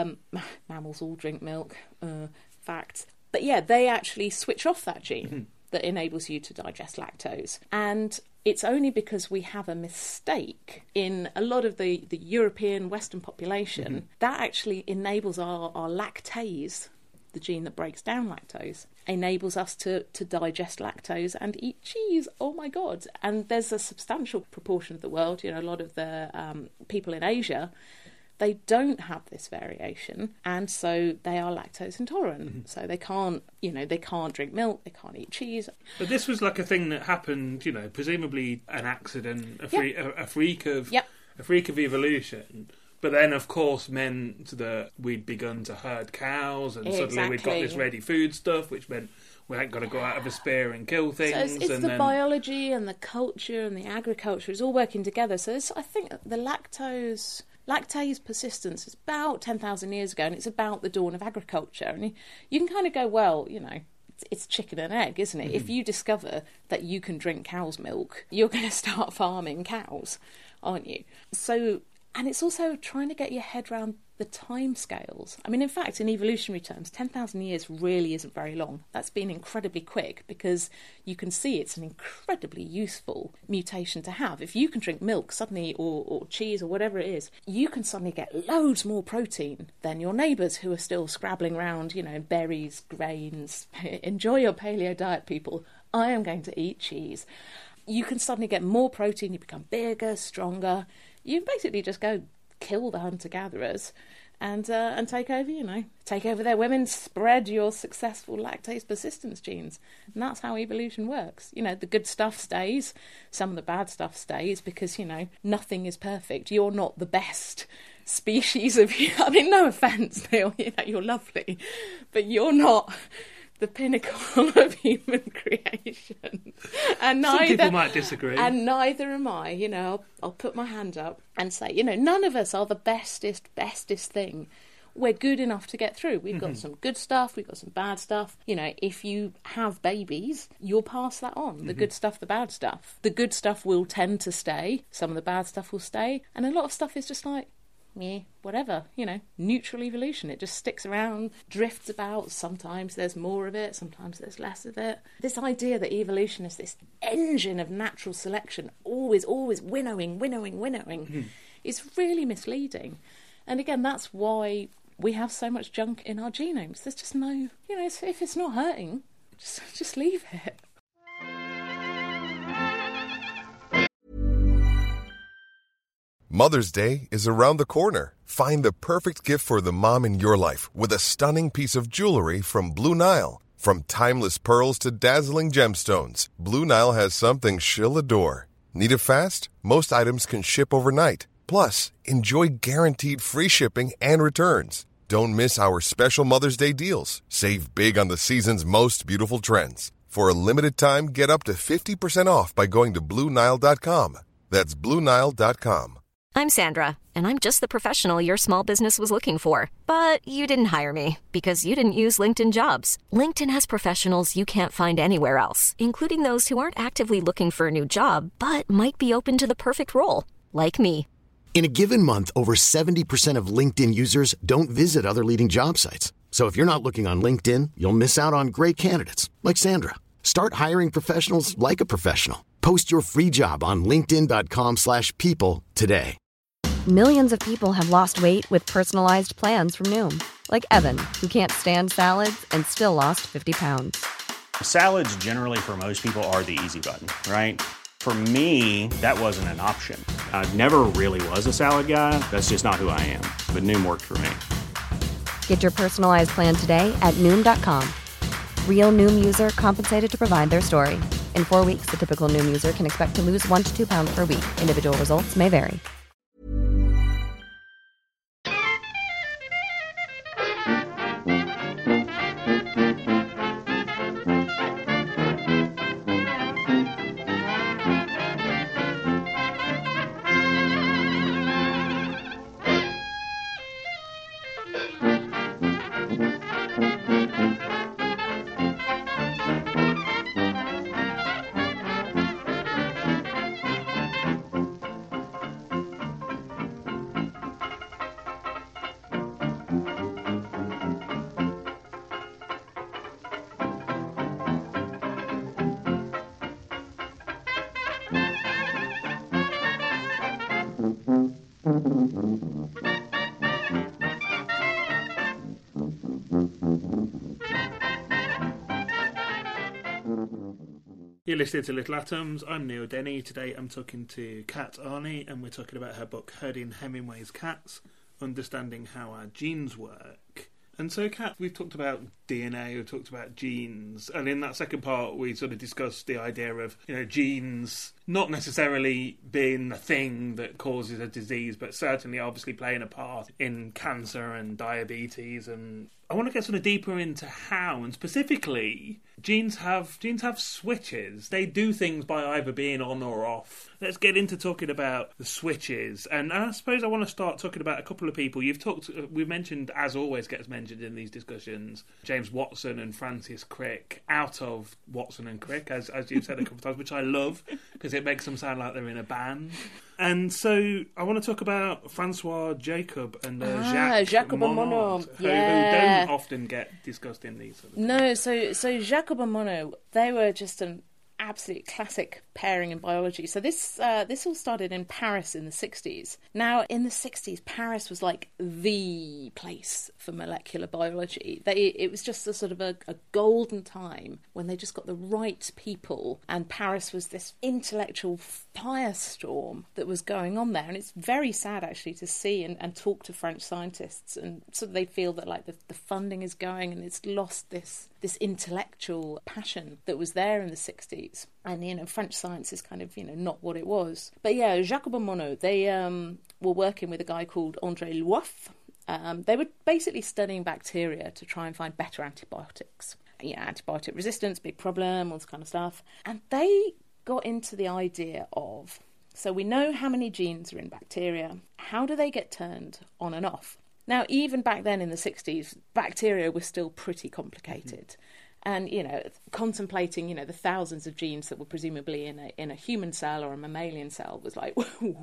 mammals all drink milk, facts. But yeah, they actually switch off that gene. That enables you to digest lactose. And it's only because we have a mistake in a lot of the European Western population that actually enables our lactase, the gene that breaks down lactose, enables us to digest lactose and eat cheese. Oh my God. And there's a substantial proportion of the world, a lot of the people in Asia, they don't have this variation, and so they are lactose intolerant. So they can't drink milk, they can't eat cheese. But this was like a thing that happened, presumably an accident, a freak of evolution. But then, of course, meant that we'd begun to herd cows, and suddenly we'd got this ready food stuff, which meant we ain't got to go out of a spear and kill things. So it's the biology and the culture and the agriculture is all working together. So I think the lactase persistence is about 10,000 years ago, and it's about the dawn of agriculture. And you can kind of go, well, it's chicken and egg, isn't it? If you discover that you can drink cow's milk, you're going to start farming cows, aren't you? So, and it's also trying to get your head around the time scales. I mean, in fact, in evolutionary terms, 10,000 years really isn't very long. That's been incredibly quick because you can see it's an incredibly useful mutation to have. If you can drink milk suddenly, or cheese, or whatever it is, you can suddenly get loads more protein than your neighbours who are still scrabbling around, berries, grains. Enjoy your paleo diet, people. I am going to eat cheese. You can suddenly get more protein, you become bigger, stronger. You basically just go kill the hunter-gatherers and take over their women, spread your successful lactase persistence genes. And that's how evolution works. The good stuff stays, some of the bad stuff stays because, nothing is perfect. You're not the best species of... I mean, no offence, Neil, you're lovely, but you're not the pinnacle of human creation. And some people might disagree. And neither am I. I'll put my hand up and say, none of us are the bestest thing. We're good enough to get through. We've got some good stuff, we've got some bad stuff. If you have babies, you'll pass that on. The good stuff, the bad stuff. The good stuff will tend to stay. Some of the bad stuff will stay. And a lot of stuff is just like, whatever, neutral evolution. It just sticks around, drifts about. Sometimes there's more of it, sometimes there's less of it. This idea that evolution is this engine of natural selection, always winnowing, is really misleading. And again, that's why we have so much junk in our genomes. There's just no, if it's not hurting, just leave it. Mother's Day is around the corner. Find the perfect gift for the mom in your life with a stunning piece of jewelry from Blue Nile. From timeless pearls to dazzling gemstones, Blue Nile has something she'll adore. Need it fast? Most items can ship overnight. Plus, enjoy guaranteed free shipping and returns. Don't miss our special Mother's Day deals. Save big on the season's most beautiful trends. For a limited time, get up to 50% off by going to BlueNile.com. That's BlueNile.com. I'm Sandra, and I'm just the professional your small business was looking for. But you didn't hire me because you didn't use LinkedIn Jobs. LinkedIn has professionals you can't find anywhere else, including those who aren't actively looking for a new job, but might be open to the perfect role, like me. In a given month, over 70% of LinkedIn users don't visit other leading job sites. So if you're not looking on LinkedIn, you'll miss out on great candidates like Sandra. Start hiring professionals like a professional. Post your free job on linkedin.com/people today. Millions of people have lost weight with personalized plans from Noom. Like Evan, who can't stand salads and still lost 50 pounds. Salads generally for most people are the easy button, right? For me, that wasn't an option. I never really was a salad guy. That's just not who I am. But Noom worked for me. Get your personalized plan today at Noom.com. Real Noom user compensated to provide their story. In 4 weeks, the typical Noom user can expect to lose 1 to 2 pounds per week. Individual results may vary. You're listening to Little Atoms. I'm Neil Denny. Today I'm talking to Kat Arney, and we're talking about her book Herding Hemingway's Cats, Understanding How Our Genes Work. And so, Kat, we've talked about DNA, we've talked about genes, and in that second part we sort of discussed the idea of, genes not necessarily being the thing that causes a disease, but certainly obviously playing a part in cancer and diabetes. And I want to get sort of deeper into how, and specifically, genes have switches. They do things by either being on or off. Let's get into talking about the switches. And I suppose I want to start talking about a couple of people. We've mentioned, as always gets mentioned in these discussions, James Watson and Francis Crick, out of Watson and Crick, as you've said a couple of times, which I love, because it makes them sound like they're in a band. And so I want to talk about Francois Jacob and Jacques Monod, who don't often get discussed in these sort of things. No, so Jacob and Monod, they were just an absolute classic pairing in biology. So this all started in Paris in the 60s. Now, in the 60s, Paris was like the place for molecular biology. It was just a sort of a golden time when they just got the right people, and Paris was this intellectual firestorm that was going on there. And it's very sad, actually, to see and talk to French scientists, and so they feel that like the funding is going and it's lost this intellectual passion that was there in the 60s. And, French science is kind of, not what it was. But yeah, Jacob and Monod, they were working with a guy called André Loif. They were basically studying bacteria to try and find better antibiotics. Antibiotic resistance, big problem, all this kind of stuff. And they got into the idea of, so we know how many genes are in bacteria. How do they get turned on and off? Now, even back then in the 60s, bacteria was still pretty complicated. And, contemplating, the thousands of genes that were presumably in a human cell or a mammalian cell was like,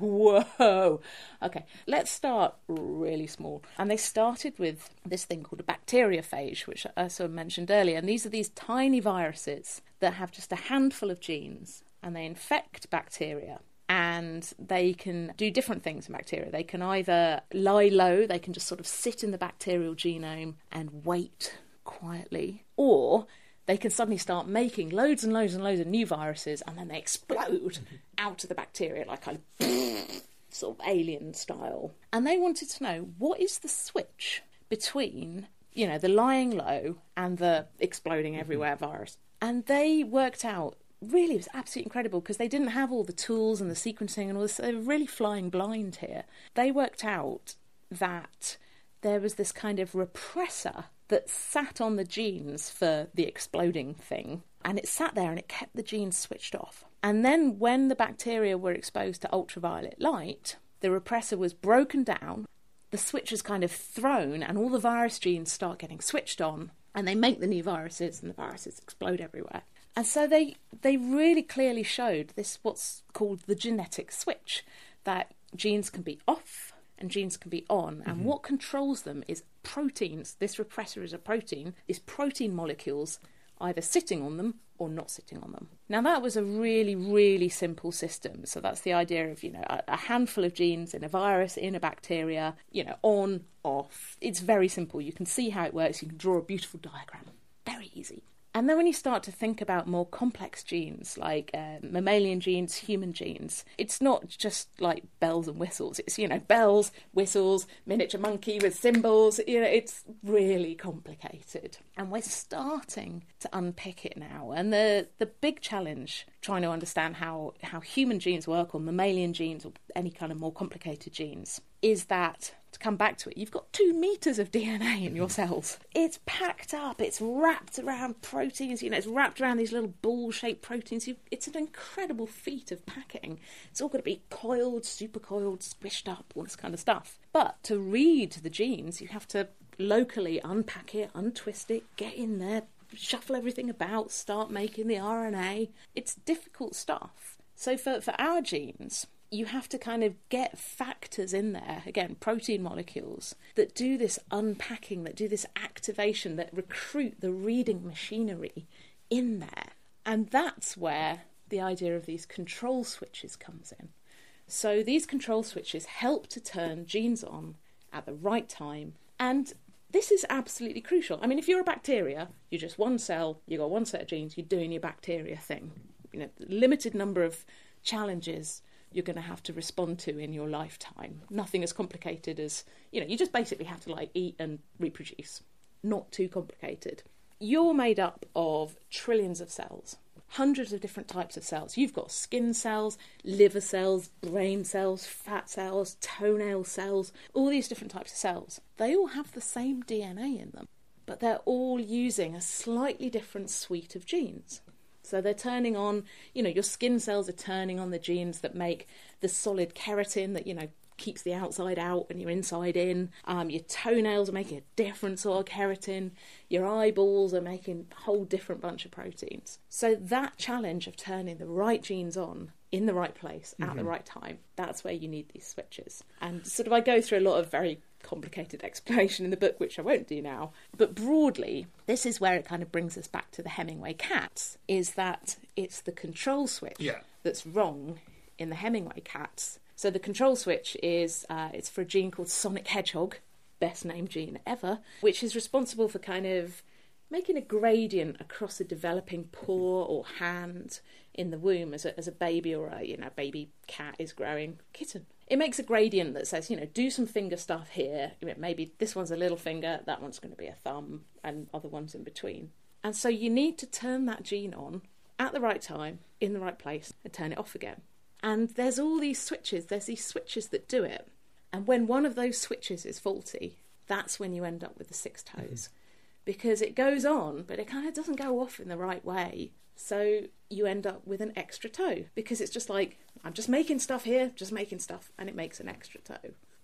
whoa. Okay, let's start really small. And they started with this thing called a bacteriophage, which I sort of mentioned earlier. And these are these tiny viruses that have just a handful of genes, and they infect bacteria. And they can do different things in bacteria. They can either lie low, they can just sort of sit in the bacterial genome and wait quietly, or they can suddenly start making loads and loads and loads of new viruses, and then they explode out of the bacteria like a sort of alien style. And they wanted to know, what is the switch between, the lying low and the exploding everywhere virus? And they worked out, really, it was absolutely incredible, because they didn't have all the tools and the sequencing and all this. They were really flying blind here. They worked out that there was this kind of repressor that sat on the genes for the exploding thing, and it sat there and it kept the genes switched off. And then when the bacteria were exposed to ultraviolet light, the repressor was broken down, the switch is kind of thrown, and all the virus genes start getting switched on, and they make the new viruses, and the viruses explode everywhere. And so they really clearly showed this, what's called the genetic switch, that genes can be off and genes can be on. And what controls them is proteins. This repressor is a protein, is protein molecules either sitting on them or not sitting on them. Now, that was a really, really simple system. So that's the idea of, a handful of genes in a virus, in a bacteria, on, off. It's very simple. You can see how it works. You can draw a beautiful diagram. Very easy. And then when you start to think about more complex genes, like mammalian genes, human genes, it's not just like bells and whistles. It's, bells, whistles, miniature monkey with symbols. It's really complicated. And we're starting to unpick it now. And the big challenge, trying to understand how human genes work, or mammalian genes, or any kind of more complicated genes, is that, to come back to it, you've got 2 meters of DNA in your cells. It's packed up, it's wrapped around proteins, it's wrapped around these little ball-shaped proteins. It's an incredible feat of packing. It's all got to be coiled, supercoiled, squished up, all this kind of stuff. But to read the genes, you have to locally unpack it, untwist it, get in there, shuffle everything about, start making the RNA. It's difficult stuff. So for our genes, you have to kind of get factors in there, again, protein molecules, that do this unpacking, that do this activation, that recruit the reading machinery in there. And that's where the idea of these control switches comes in. So these control switches help to turn genes on at the right time. And this is absolutely crucial. I mean, if you're a bacteria, you're just one cell, you've got one set of genes, you're doing your bacteria thing. Limited number of challenges you're going to have to respond to in your lifetime. Nothing as complicated as, you just basically have to eat and reproduce. Not too complicated. You're made up of trillions of cells, hundreds of different types of cells. You've got skin cells, liver cells, brain cells, fat cells, toenail cells, all these different types of cells. They all have the same DNA in them, but they're all using a slightly different suite of genes. So they're turning on, your skin cells are turning on the genes that make the solid keratin that, keeps the outside out and your inside in. Your toenails are making a different sort of keratin. Your eyeballs are making a whole different bunch of proteins. So that challenge of turning the right genes on in the right place at the right time, that's where you need these switches. And sort of I go through a lot of very complicated explanation in the book, which I won't do now. But broadly, this is where it kind of brings us back to the Hemingway cats, is that it's the control switch that's wrong in the Hemingway cats. So the control switch is, it's for a gene called Sonic Hedgehog, best named gene ever, which is responsible for kind of making a gradient across a developing paw or hand in the womb as a baby or a baby cat is growing kitten. It makes a gradient that says, do some finger stuff here. Maybe this one's a little finger, that one's going to be a thumb, and other ones in between. And so you need to turn that gene on at the right time, in the right place, and turn it off again. And there's all these switches, there's these switches that do it. And when one of those switches is faulty, that's when you end up with the 6 toes. Because it goes on, but it kind of doesn't go off in the right way. So you end up with an extra toe, because it's just like, I'm just making stuff here, just making stuff, and it makes an extra toe.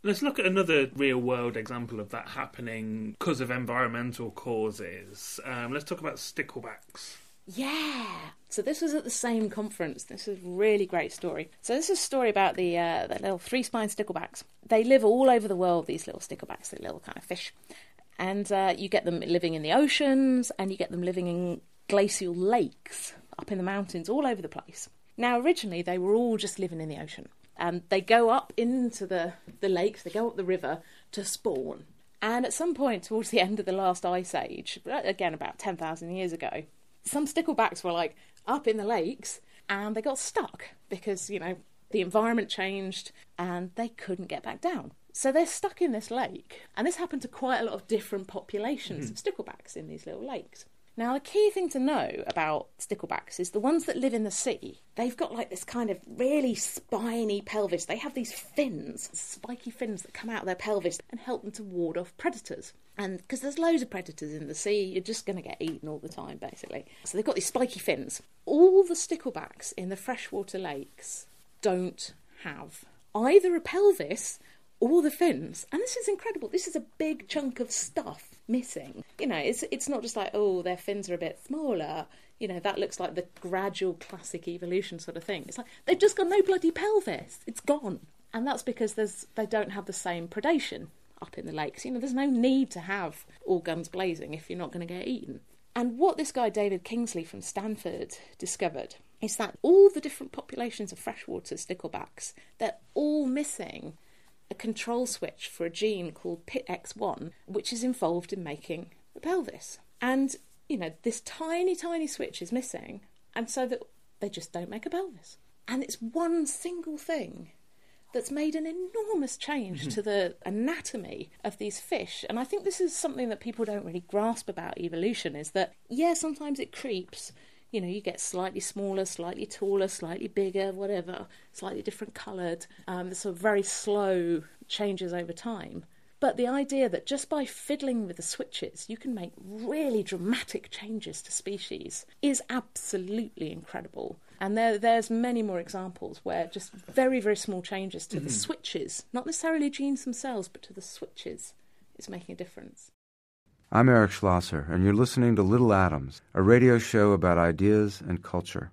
Let's look at another real-world example of that happening because of environmental causes. Let's talk about sticklebacks. Yeah. So this was at the same conference. This is a really great story. So this is a story about the little three-spined sticklebacks. They live all over the world, these little sticklebacks, the little kind of fish. And you get them living in the oceans, and you get them living in glacial lakes up in the mountains all over the place. Now, originally, they were all just living in the ocean. And they go up into the lakes, they go up the river to spawn. And at some point towards the end of the last ice age, again about 10,000 years ago, some sticklebacks were like up in the lakes and they got stuck because, you know, the environment changed and they couldn't get back down. So they're stuck in this lake. And this happened to quite a lot of different populations of sticklebacks in these little lakes. Now, the key thing to know about sticklebacks is the ones that live in the sea, they've got like this kind of really spiny pelvis. They have these fins, spiky fins that come out of their pelvis and help them to ward off predators. And because there's loads of predators in the sea, you're just going to get eaten all the time, basically. So they've got these spiky fins. All the sticklebacks in the freshwater lakes don't have either a pelvis or the fins. And this is incredible. This is a big chunk of stuff missing. You know, it's not just like, oh, their fins are a bit smaller. You know, that looks like the gradual classic evolution sort of thing. It's like, they've just got no bloody pelvis. It's gone. And that's because they don't have the same predation up in the lakes. You know, there's no need to have all guns blazing if you're not going to get eaten. And what this guy, David Kingsley from Stanford, discovered is that all the different populations of freshwater sticklebacks, they're all missing a control switch for a gene called PITX1, which is involved in making the pelvis. And, you know, this tiny, tiny switch is missing, and so that they just don't make a pelvis. And it's one single thing that's made an enormous change to the anatomy of these fish. And I think this is something that people don't really grasp about evolution, is that, yeah, sometimes it creeps. You know, you get slightly smaller, slightly taller, slightly bigger, whatever, slightly different coloured. There's sort of very slow changes over time. But the idea that just by fiddling with the switches, you can make really dramatic changes to species is absolutely incredible. And there's many more examples where just very, very small changes to the switches, not necessarily genes themselves, but to the switches, is making a difference. I'm Eric Schlosser, and you're listening to Little Atoms, a radio show about ideas and culture.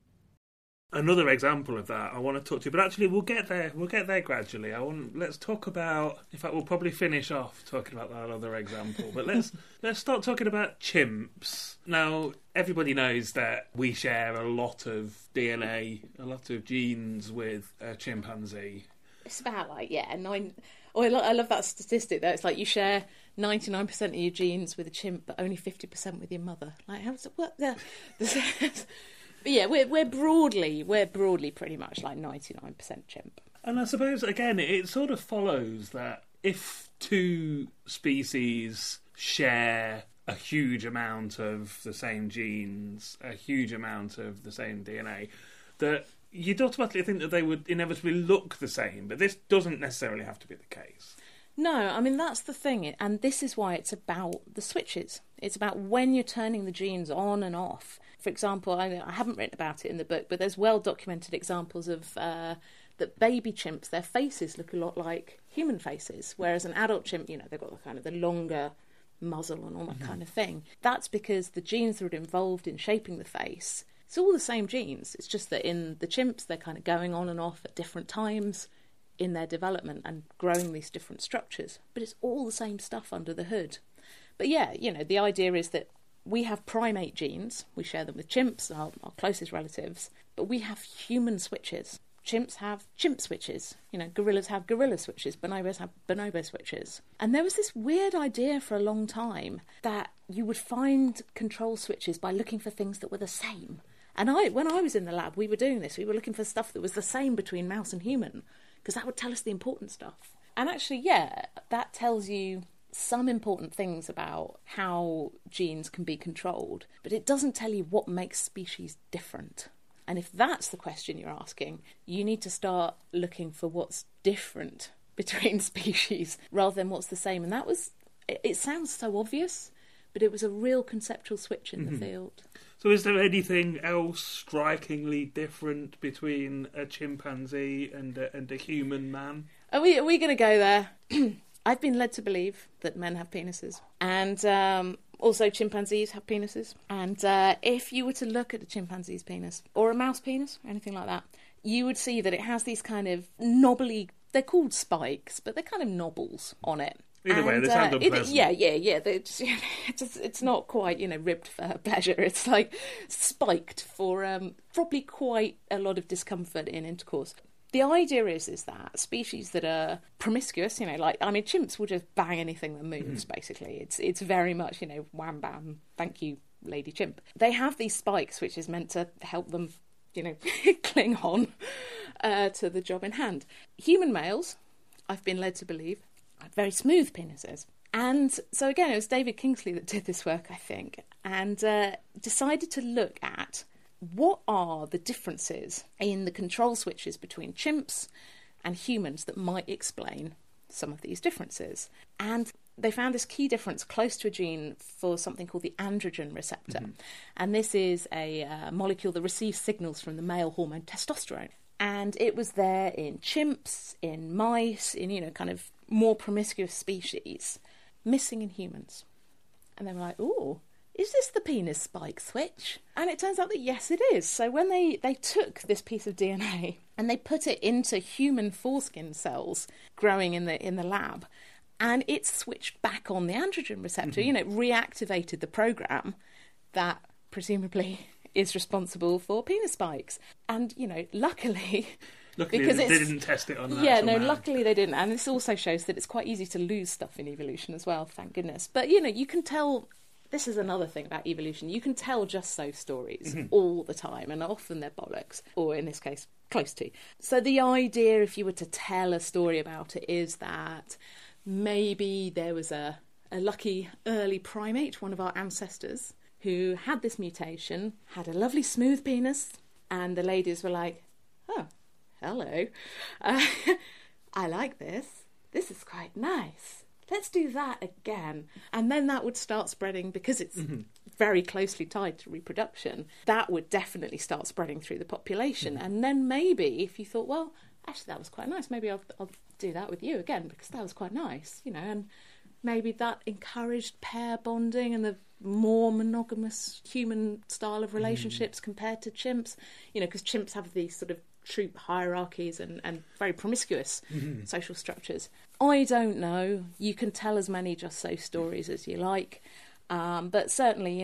Another example of that I want to talk to you, but actually we'll get there gradually. Let's talk about, in fact we'll probably finish off talking about that other example, but let's start talking about chimps. Now, everybody knows that we share a lot of DNA, a lot of genes with a chimpanzee. It's about like, I love that statistic though. It's like you share 99% of your genes with a chimp, but only 50% with your mother. Like, how's it work? But yeah, we're broadly pretty much like 99% chimp. And I suppose again, it sort of follows that if two species share a huge amount of the same genes, a huge amount of the same DNA, that you'd automatically think that they would inevitably look the same, but this doesn't necessarily have to be the case. No, I mean, that's the thing, and this is why it's about the switches. It's about when you're turning the genes on and off. For example, I haven't written about it in the book, but there's well-documented examples of that baby chimps, their faces look a lot like human faces, whereas an adult chimp, you know, they've got the kind of the longer muzzle and all that kind of thing. That's because the genes that are involved in shaping the face, it's all the same genes. It's just that in the chimps, they're kind of going on and off at different times in their development and growing these different structures. But it's all the same stuff under the hood. But yeah, you know, the idea is that we have primate genes. We share them with chimps, our closest relatives. But we have human switches. Chimps have chimp switches. You know, gorillas have gorilla switches. Bonobos have bonobo switches. And there was this weird idea for a long time that you would find control switches by looking for things that were the same. And when I was in the lab, we were doing this. We were looking for stuff that was the same between mouse and human, because that would tell us the important stuff. And actually, yeah, that tells you some important things about how genes can be controlled, but it doesn't tell you what makes species different. And if that's the question you're asking, you need to start looking for what's different between species rather than what's the same. And that was, it sounds so obvious, but it was a real conceptual switch in the field. So is there anything else strikingly different between a chimpanzee and a human man? Are we going to go there? I've been led to believe that men have penises, and also chimpanzees have penises. And if you were to look at a chimpanzee's penis, or a mouse penis, or anything like that, you would see that it has these kind of knobbly, they're called spikes, but they're kind of knobbles on it. Either way, they sound unpleasant. Yeah. It's not quite, ribbed for her pleasure. It's like spiked for probably quite a lot of discomfort in intercourse. The idea is that species that are promiscuous, chimps will just bang anything that moves, basically. It's very much, wham bam, thank you, lady chimp. They have these spikes, which is meant to help them, cling on to the job in hand. Human males, I've been led to believe, have very smooth penises. And so again, it was David Kingsley that did this work, I think, and decided to look at what are the differences in the control switches between chimps and humans that might explain some of these differences. And they found this key difference close to a gene for something called the androgen receptor. And this is a molecule that receives signals from the male hormone testosterone. And it was there in chimps, in mice, in, kind of more promiscuous species, missing in humans. And they were like, ooh, is this the penis spike switch? And it turns out that yes, it is. So when they took this piece of DNA and they put it into human foreskin cells growing in the lab, and it switched back on the androgen receptor, it reactivated the program that presumably is responsible for penis spikes. And, luckily because they didn't test it on that. Yeah, no, luckily they didn't. And this also shows that it's quite easy to lose stuff in evolution as well, thank goodness. But, you can tell. This is another thing about evolution. You can tell just so stories all the time, and often they're bollocks, or in this case, close to. So the idea, if you were to tell a story about it, is that maybe there was a lucky early primate, one of our ancestors, who had this mutation, had a lovely smooth penis, and the ladies were like, oh, hello, I like this. This is quite nice. Let's do that again. And then that would start spreading, because it's very closely tied to reproduction. That would definitely start spreading through the population. And then maybe if you thought, well, actually that was quite nice, maybe I'll do that with you again, because that was quite nice, and maybe that encouraged pair bonding and the more monogamous human style of relationships compared to chimps, because chimps have these sort of troop hierarchies and very promiscuous social structures. I don't know. You can tell as many just so stories as you like. But certainly,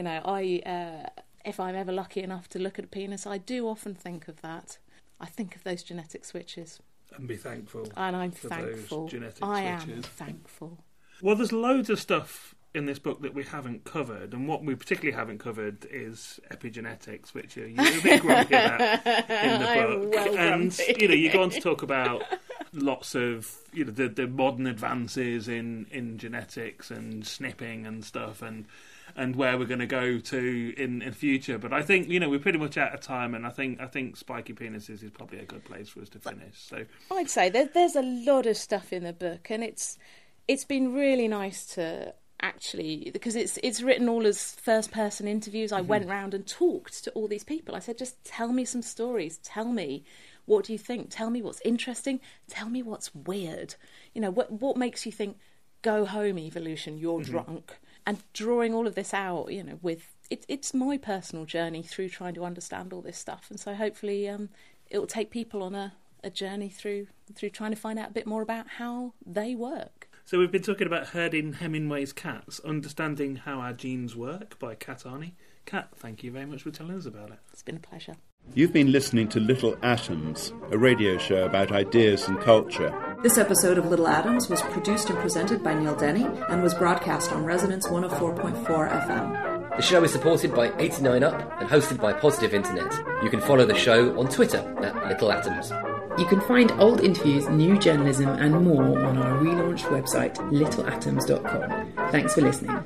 if I'm ever lucky enough to look at a penis, I do often think of that. I think of those genetic switches. And be thankful. And I'm for thankful. Those genetic I switches. am thankful. Well, there's loads of stuff in this book that we haven't covered, and what we particularly haven't covered is epigenetics, which you're a bit grumpy about in the book. Well and grumpy. You go on to talk about lots of the modern advances in genetics and snipping and stuff, and where we're going to go to in future. But I think we're pretty much out of time, and I think spiky penises is probably a good place for us to finish. So I'd say there's a lot of stuff in the book, and it's been really nice to actually, because it's written all as first person interviews. I went round and talked to all these people. I said, just tell me some stories. Tell me, what do you think? Tell me what's interesting. Tell me what's weird. What makes you think, go home, evolution, you're drunk. And drawing all of this out, with it's my personal journey through trying to understand all this stuff. And so hopefully it will take people on a journey through trying to find out a bit more about how they work. So we've been talking about herding Hemingway's cats, Understanding How Our Genes Work by Kat Arney. Kat, thank you very much for telling us about it. It's been a pleasure. You've been listening to Little Atoms, a radio show about ideas and culture. This episode of Little Atoms was produced and presented by Neil Denny and was broadcast on Resonance 104.4 FM. The show is supported by 89UP and hosted by Positive Internet. You can follow the show on Twitter at Little Atoms. You can find old interviews, new journalism and more on our relaunched website, littleatoms.com. Thanks for listening.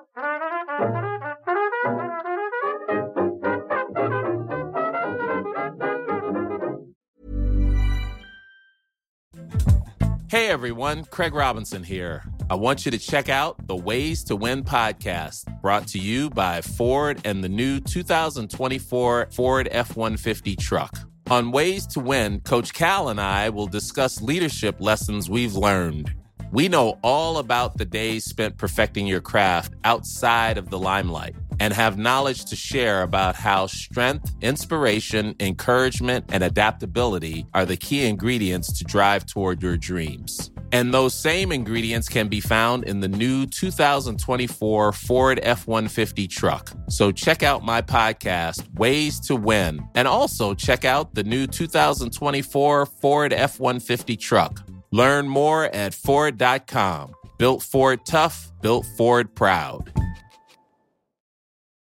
Hey everyone, Craig Robinson here. I want you to check out the Ways to Win podcast, brought to you by Ford and the new 2024 Ford F-150 truck. On Ways to Win, Coach Cal and I will discuss leadership lessons we've learned. We know all about the days spent perfecting your craft outside of the limelight and have knowledge to share about how strength, inspiration, encouragement, and adaptability are the key ingredients to drive toward your dreams. And those same ingredients can be found in the new 2024 Ford F-150 truck. So check out my podcast, Ways to Win, and also check out the new 2024 Ford F-150 truck. Learn more at Ford.com. Built Ford tough, built Ford proud.